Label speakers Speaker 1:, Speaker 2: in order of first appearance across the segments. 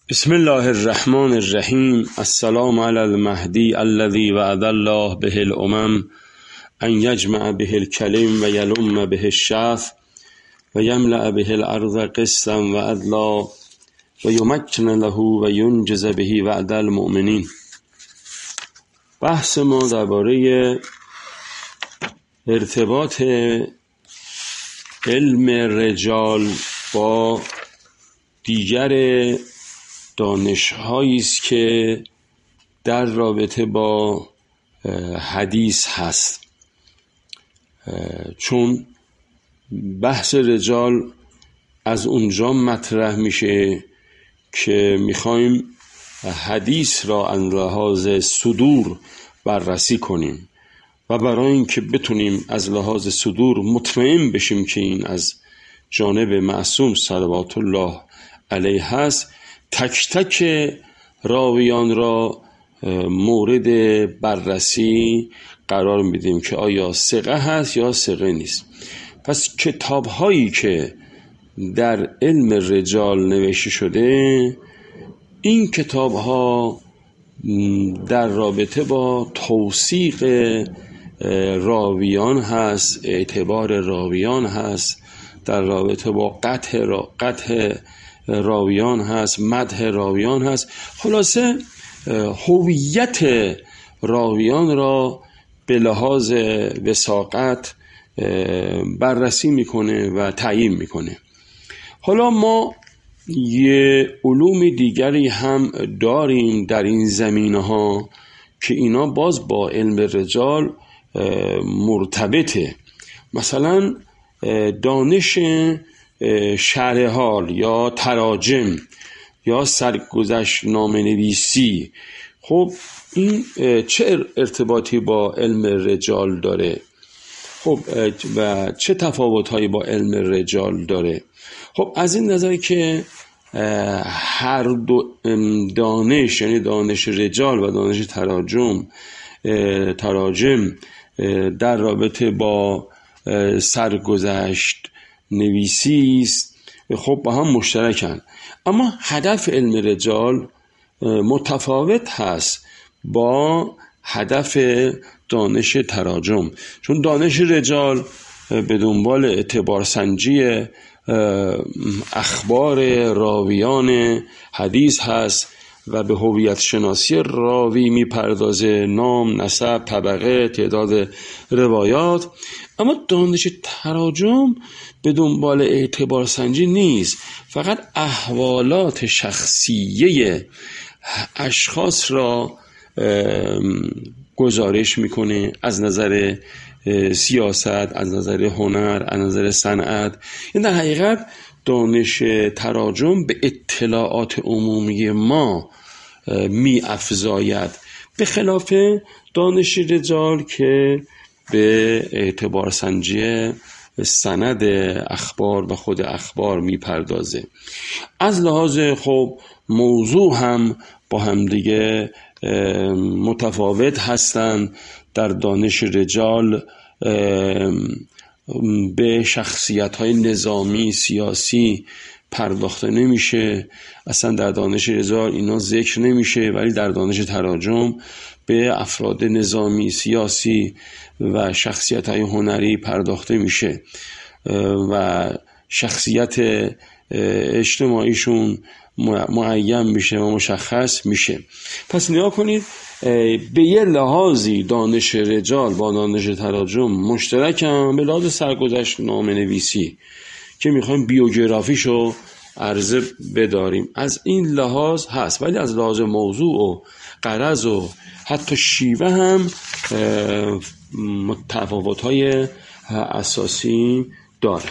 Speaker 1: بسم الله الرحمن الرحیم. السلام علی المهدی الذی وعد الله به الامم ان یجمع به الکلم و یلم به الشعث و یملأ به الارض قسطا و عدلا و یمکن له و ینجز به وعد المؤمنین. بحث ما درباره ارتباط علم رجال با دیگر دانش‌هایی است که در رابطه با حدیث هست، چون بحث رجال از اونجا مطرح میشه که میخوایم حدیث را از لحاظ صدور بررسی کنیم و برای اینکه بتونیم از لحاظ صدور مطمئن بشیم که این از جانب معصوم صلوات الله علیه هست، تک تک راویان را مورد بررسی قرار میدیم که آیا ثقه هست یا ثقه نیست. پس کتاب هایی که در علم رجال نوشته شده، این کتاب ها در رابطه با توثیق راویان هست، اعتبار راویان هست، در رابطه با قطع راویان هست، مدح راویان هست. خلاصه هویت راویان را به لحاظ وثاقت بررسی میکنه و تعیین میکنه. حالا ما یه علوم دیگری هم داریم در این زمینه ها که اینا باز با علم رجال مرتبطه. مثلا دانش شرح حال یا تراجم یا سرگذشت نامه‌نویسی، خب این چه ارتباطی با علم رجال داره؟ خب و چه تفاوت‌هایی با علم رجال داره؟ خب از این نظر که هر دو دانش، یعنی دانش رجال و دانش تراجم در رابطه با سرگذشت نویسی است، خب با هم مشترکن، اما هدف علم رجال متفاوت هست با هدف دانش تراجم. چون دانش رجال به دنبال اعتبار سنجی اخبار راویان حدیث هست و به هویت شناسی راوی میپردازه، نام، نسب، طبقه، تعداد روایات. اما دانش تراجم به دنبال اعتبار سنجی نیست، فقط احوالات شخصیه اشخاص را گزارش میکنه، از نظر سیاست، از نظر هنر، از نظر صنعت. این در حقیقت دانش تراجم به اطلاعات عمومی ما می افزاید، به خلاف دانش رجال که به اعتبار سنجی سند اخبار و خود اخبار می پردازه. از لحاظ خب موضوع هم با هم دیگه متفاوت هستند. در دانش رجال به شخصیت‌های نظامی، سیاسی پرداخته نمیشه، اصلا در دانش رجال اینا ذکر نمیشه، ولی در دانش تراجم به افراد نظامی، سیاسی و شخصیت‌های هنری پرداخته میشه و شخصیت اجتماعیشون معین میشه و مشخص میشه. پس نگاه کنید، به یه لحاظی دانش رجال با دانش تراجم مشترکم، به لحاظ سرگذشت نامه‌نویسی که میخوایم بیوگرافیشو عرضه بداریم، از این لحاظ هست، ولی از لحاظ موضوع و غرض و حتی شیوه هم تفاوت‌های اساسی داره.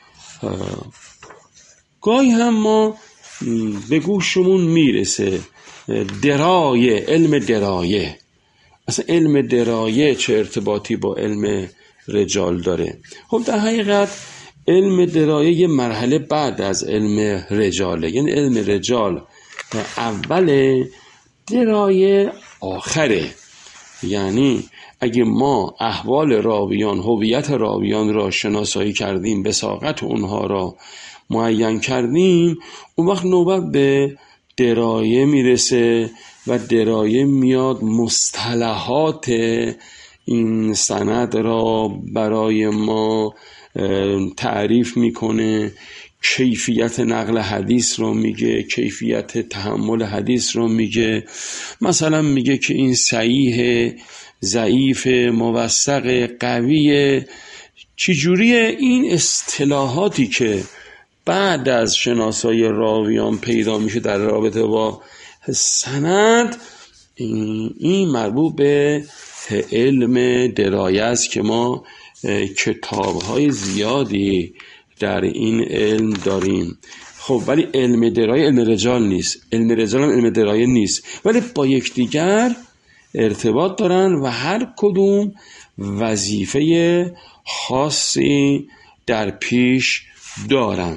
Speaker 1: گاهی هم ما به گوشمون میرسه علم درایه. اصلا علم درایه چه ارتباطی با علم رجال داره؟ خب در حقیقت علم درایه یه مرحله بعد از علم رجاله، یعنی علم رجال اول، درایه آخره. یعنی اگه ما احوال راویان، هویت راویان را شناسایی کردیم، وثاقت اونها را معین کردیم، اون وقت نوبت به درایه میرسه و درایه میاد مصطلحات این سند را برای ما تعریف میکنه، کیفیت نقل حدیث رو میگه، کیفیت تحمل حدیث رو میگه. مثلا میگه که این صحیح، ضعیف، موثق، قویه. چجوریه؟ این اصطلاحاتی که بعد از شناسایی راویان پیدا میشه در رابطه با سند، این مربوط به علم درایه است که ما کتاب‌های زیادی در این علم داریم. خب ولی علم درایه علم رجال نیست، علم رجال هم علم درایه نیست، ولی با یکدیگر ارتباط دارن و هر کدوم وظیفه خاصی در پیش دارن.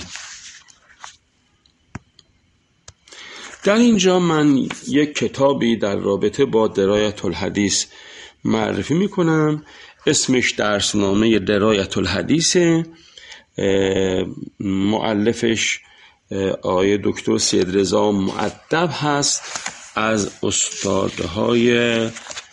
Speaker 1: در اینجا من یک کتابی در رابطه با درایت الحدیث معرفی میکنم، اسمش درسنامه درایت الحدیث، مؤلفش آقای دکتر سید رضا مؤدب هست، از استادهای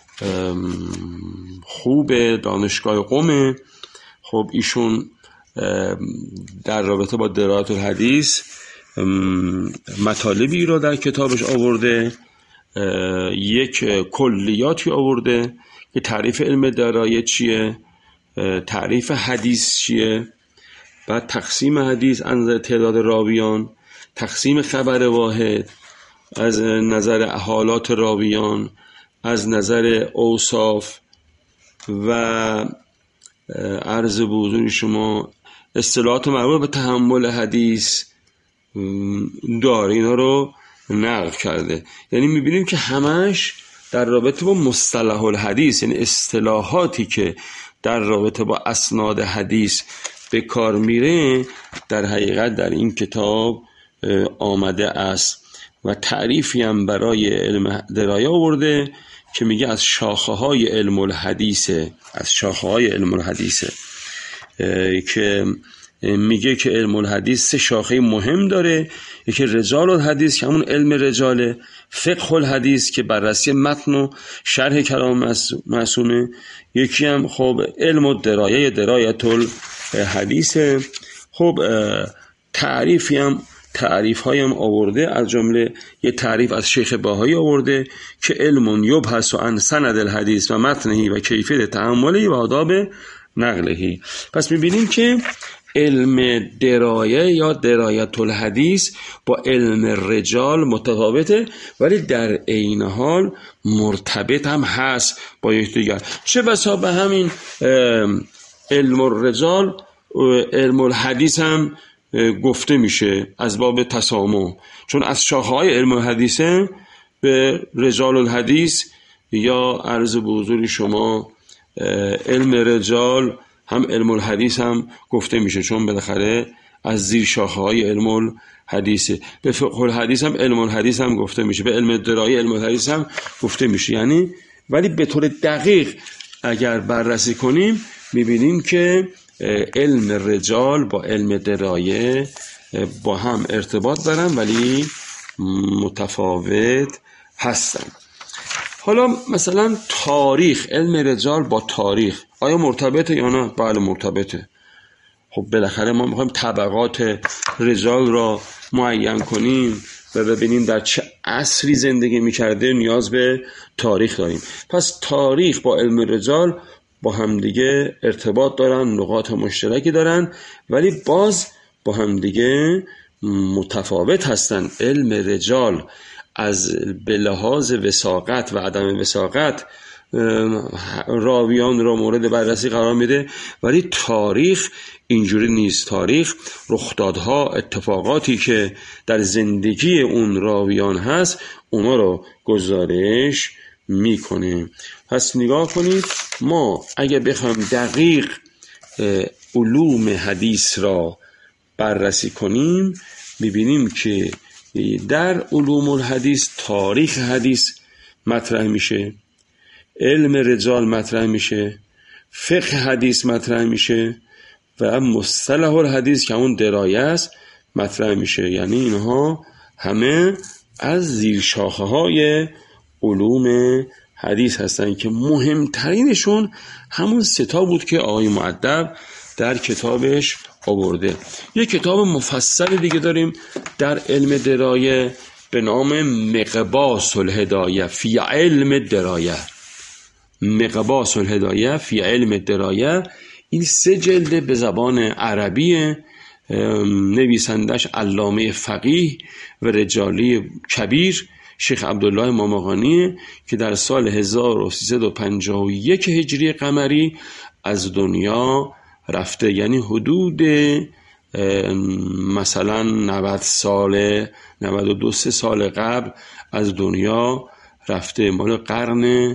Speaker 1: خوب دانشگاه قم. خب ایشون در رابطه با درایت الحدیث مطالبی رو در کتابش آورده، یک کلیاتی آورده که تعریف علم درایه چیه، تعریف حدیث چیه، بعد تقسیم حدیث از نظر تعداد راویان، تقسیم خبر واحد از نظر حالات راویان، از نظر اوصاف و عرض به حضور شما اصطلاحات مربوط به تحمل حدیث داره، اینا رو نقل کرده. یعنی میبینیم که همش در رابطه با مصطلح الحدیث، یعنی اصطلاحاتی که در رابطه با اسناد حدیث به کار میره در حقیقت در این کتاب آمده است. و تعریفی هم برای علم درایه آورده که میگه از شاخه های علم الحدیثه، از شاخه های علم الحدیثه، که میگه که علم الحدیث 3 شاخه مهم داره. یکی رجال الحدیث که همون علم رجاله، فقه الحدیث که بررسی متن و شرح کلام معصومه، یکی هم خب علم الدرایه، درایت الحدیث. خب تعریف هایم آورده، از جمله یه تعریف از شیخ باهایی آورده که علم یبحث عن سند الحدیث و متنهی و کیفیت تحمله و آداب نقلهی. پس میبینیم که علم درایه یا درایت الحدیث با علم رجال متفاوته، ولی در عین حال مرتبط هم هست با یکدیگر. چه بسا به همین علم الرجال علم الحدیث هم گفته میشه از باب تسامح، چون از شاخه‌های علم الحدیثه به رجال الحدیث یا عرض به حضور شما علم رجال هم علم الحدیث هم گفته میشه، چون بالاخره از زیر شاخه‌های علم الحدیثه. به فقه الحدیث هم علم الحدیث هم گفته میشه، به علم درایه علم الحدیث هم گفته میشه. یعنی ولی به طور دقیق اگر بررسی کنیم میبینیم که علم رجال با علم درایه با هم ارتباط دارن ولی متفاوت هستن. حالا مثلا تاریخ، علم رجال با تاریخ آیا مرتبطه یا نه؟ بله مرتبطه. خب بالاخره ما میخوایم طبقات رجال را معین کنیم و ببینیم در چه عصری زندگی میکرده، نیاز به تاریخ داریم. پس تاریخ با علم رجال با همدیگه ارتباط دارن، نقاط مشترکی دارن، ولی باز با همدیگه متفاوت هستن. علم رجال از به لحاظ وثاقت و عدم وثاقت راویان را مورد بررسی قرار میده، ولی تاریخ اینجوری نیست. تاریخ رخدادها، اتفاقاتی که در زندگی اون راویان هست اونا رو گزارش میکنه. پس نگاه کنید، ما اگه بخوایم دقیق علوم حدیث را بررسی کنیم میبینیم که در علوم الحدیث تاریخ حدیث مطرح میشه، علم رجال مطرح میشه، فقه حدیث مطرح میشه و مصطلح الحدیث که اون درایه است مطرح میشه. یعنی اینها همه از زیر شاخه های علوم حدیث هستن که مهمترینشون همون 3 بود که آقای مؤدب در کتابش آورده. یک کتاب مفصل دیگه داریم در علم درايه به نام مقباس الهدایه فی علم درايه. مقباس الهدایه فی علم درايه، این 3 جلد به زبان عربی، نویسندش علامه فقیه و رجالی کبیر شیخ عبدالله ماماغانی که در سال 1351 هجری قمری از دنیا رفته. یعنی حدود مثلا 90 سال 92 سال قبل از دنیا رفته. مال قرن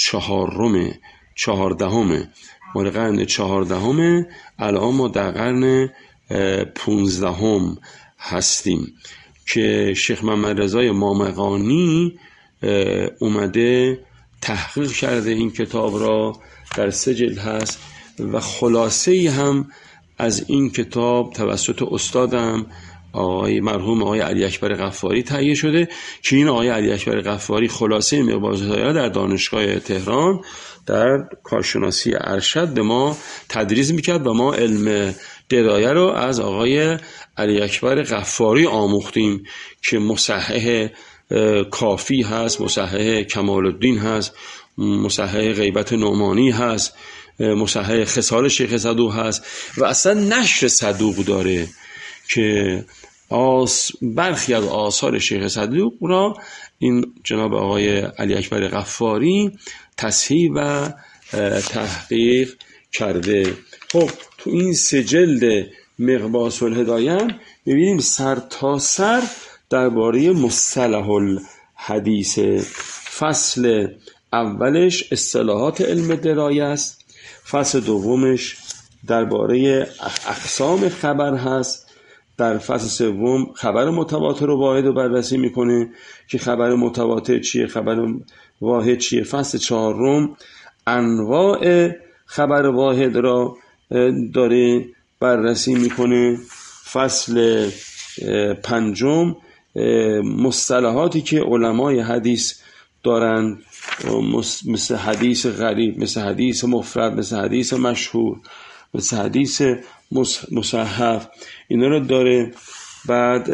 Speaker 1: 14 مال قرن 14. الان ما در قرن 15 هستیم که شیخ محمد رضای ماماغانی اومده تحقیق کرده. این کتاب را در 3 جلد هست و خلاصه‌ای هم از این کتاب توسط استادم مرحوم آقای علی اکبر غفاری تهیه شده که این آقای علی اکبر غفاری خلاصه مقباس الهدایه در دانشگاه تهران در کارشناسی ارشد به ما تدریس میکرد و ما علم درایه رو از آقای علی اکبر غفاری آموختیم که مصحح کافی هست، مصحح کمال الدین هست، مصحح غیبت نعمانی هست، مصحح خصال شیخ صدوق هست و اصلا نشر صدوق داره که برخی از آثار شیخ صدوق را این جناب آقای علی اکبر غفاری تصحیح و تحقیق کرده. خب تو این 3 جلد مقباس الهدایه می‌بینیم سر تا سر درباره مصطلح الحدیث. فصل اولش اصطلاحات علم درايه است، فصل دومش درباره اقسام خبر هست، در فصل سوم خبر متواتر و واحد رو بررسی میکنه که خبر متواتر چیه، خبر واحد چیه. فصل 4 انواع خبر واحد را داره بررسی میکنه. فصل 5 مصطلحاتی که علمای حدیث دارن، مثل حدیث غریب، مثل حدیث مفرد، مثل حدیث مشهور، مثل حدیث مصحح، اینا رو داره. بعد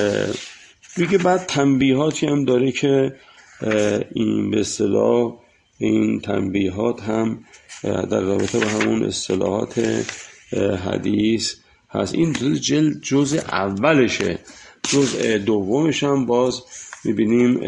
Speaker 1: تنبیهاتی هم داره که این به اصطلاح این تنبیهات هم در رابطه با همون اصطلاحات حدیث هست. این جلد جزء اولشه. جزء دومش هم باز میبینیم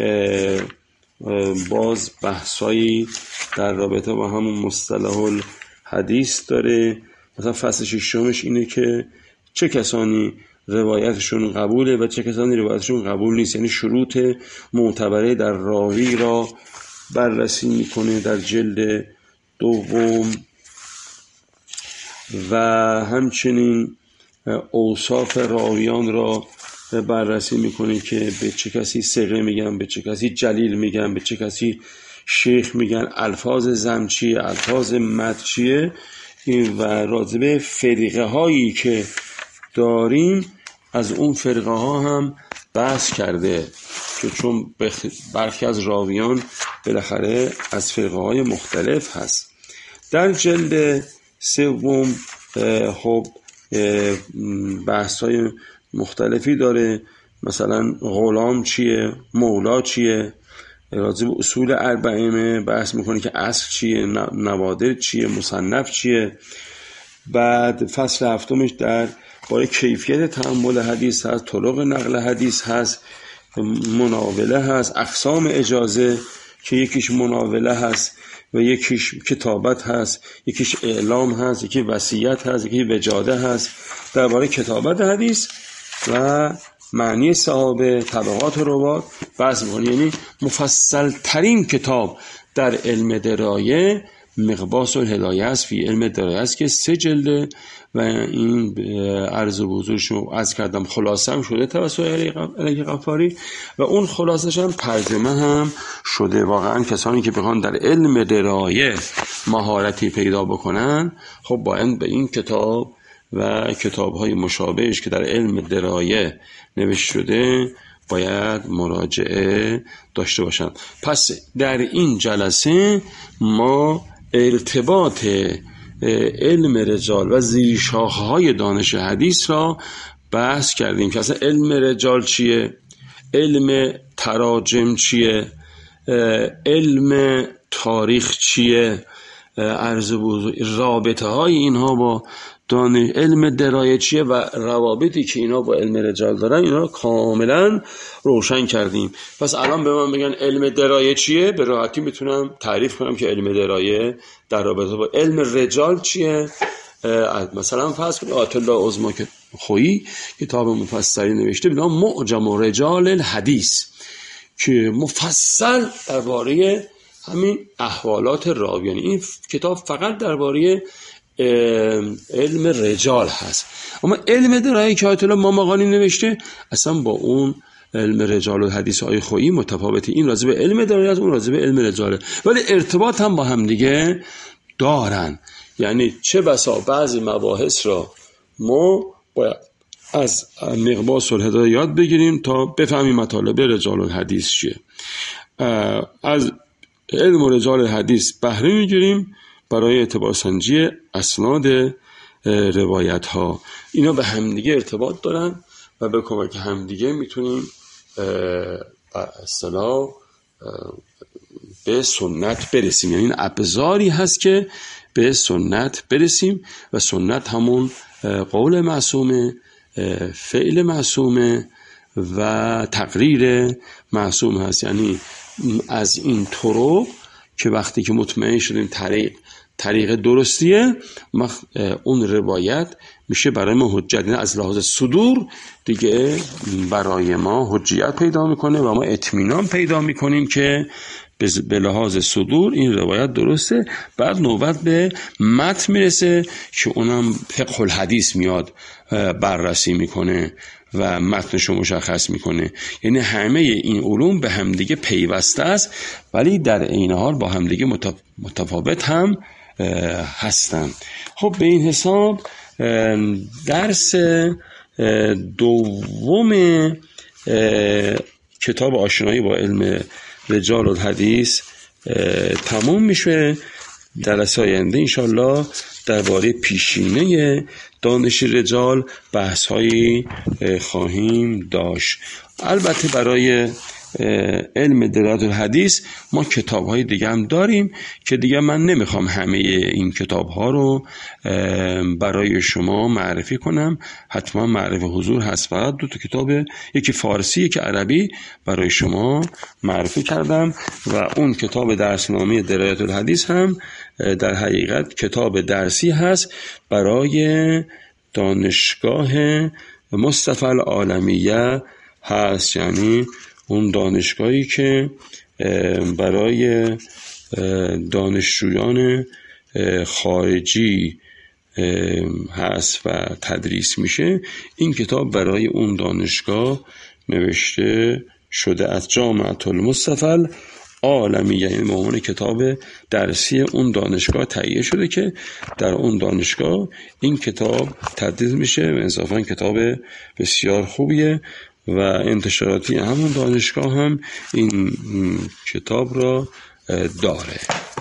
Speaker 1: باز بحثایی در رابطه با همون مصطلح الحدیث داره. مثلا فصل 6 اینه که چه کسانی روایتشون قبوله و چه کسانی روایتشون قبول نیست، یعنی شروط معتبره در راوی را بررسی میکنه در جلد 2 و همچنین اوصاف راویان را بررسی میکنه که به چه کسی ثقه میگن، به چه کسی جلیل میگن، به چه کسی شیخ میگن، الفاظ ذم چیه، الفاظ مدح چیه. و راجع فرقه هایی که داریم از اون فرقه ها هم بحث کرده که چون برخی از راویان بالاخره از فرقه های مختلف هست. در جلد 3 خب بحث های مختلفی داره، مثلا غلام چیه، مولا چیه، راجع به اصول اربعینه بحث میکنه که اصل چیه، نوادر چیه، مصنف چیه. بعد فصل 7 در باره کیفیت تحمل حدیث هست، طرق نقل حدیث هست، مناوله هست، اقسام اجازه که یکیش مناوله هست و یکیش کتابت هست، یکیش اعلام هست، یکی وصیت هست، یکی وجاده هست. درباره کتابت حدیث و معنی صحابه، طبقات روات بحث می‌کنه. یعنی مفصل ترین کتاب در علم درايه مقباس الهدایه است فی علم درايه است که 3 جلده و این عرض و حضورشو از کردم خلاصه هم شده توسط علی غفاری و اون خلاصش هم ترجمه هم شده. واقعا کسانی که بخوان در علم درايه مهارتی پیدا بکنن خب باید به این کتاب و کتاب‌های مشابهش که در علم درايه نوشته شده باید مراجعه داشته باشن. پس در این جلسه ما ارتباط علم رجال و زیرشاخه‌های دانش حدیث را بحث کردیم که اصلا علم رجال چیه، علم تراجم چیه، علم تاریخ چیه، رابطه های اینها با علم درایه چیه و روابطی که اینا با علم رجال دارن، اینا رو کاملا روشن کردیم. پس الان به من بگن علم درایه چیه، به راحتی میتونم تعریف کنم که علم درایه در رابطه با علم رجال چیه. مثلا فرض کنید آیت الله عظما که خویی کتاب مفصلی نوشته به نام معجم رجال الحدیث که مفصل درباره همین احوالات راویان، این کتاب فقط درباره علم رجال هست. اما علم درایه که آیت الله مامقانی نوشته اصلا با اون علم رجال و حدیث های خویی متفاوته. این راجع به علم درایه است، اون راجع به علم رجاله، ولی ارتباط هم با هم دیگه دارن. یعنی چه بسا بعضی مباحث را ما باید از مقباس الهدایه یاد بگیریم تا بفهمیم مطالب رجال الحدیث چیه. از علم رجال الحدیث بهره میگیریم برای اعتبار سنجی اسناد روایت ها. اینا به همدیگه ارتباط دارن و به کمک همدیگه میتونیم اصطلاح به سنت برسیم. یعنی این ابزاری هست که به سنت برسیم و سنت همون قول معصومه، فعل معصومه و تقریر معصوم هست. یعنی از این طرق که وقتی که مطمئن شدیم طریق درستیه، اون روایت میشه برای ما حجت. از لحاظ صدور دیگه برای ما حجیت پیدا میکنه و ما اطمینان پیدا میکنیم که به لحاظ صدور این روایت درسته. بعد نوبت به متن میرسه که اونم فقه الحدیث میاد بررسی میکنه و متنش رو مشخص میکنه. یعنی همه این علوم به همدیگه پیوسته است ولی در عین حال با همدیگه متفاوت هم هستن. خب به این حساب درس دوم کتاب آشنایی با علم رجال الحدیث تموم میشه. جلسه آینده انشالله درباره پیشینه دانش رجال بحث هایی خواهیم داشت. البته برای علم درایت الحدیث ما کتاب های دیگه هم داریم که دیگه من نمیخوام همه این کتاب ها رو برای شما معرفی کنم. حتما معرف حضور هست، فقط 2 کتاب، یکی فارسی یکی عربی برای شما معرفی کردم و اون کتاب درسنامه درایت الحدیث هم در حقیقت کتاب درسی هست برای دانشگاه مصطفی العالمیه هست. یعنی اون دانشگاهی که برای دانشجویان خارجی هست و تدریس میشه، این کتاب برای اون دانشگاه نوشته شده از جامعه المصطفی العالمیه. یعنی به عنوان کتاب درسی اون دانشگاه تهیه شده که در اون دانشگاه این کتاب تدریس میشه و انصافا کتاب بسیار خوبیه و انتشاراتی همون دانشگاه هم این کتاب را داره.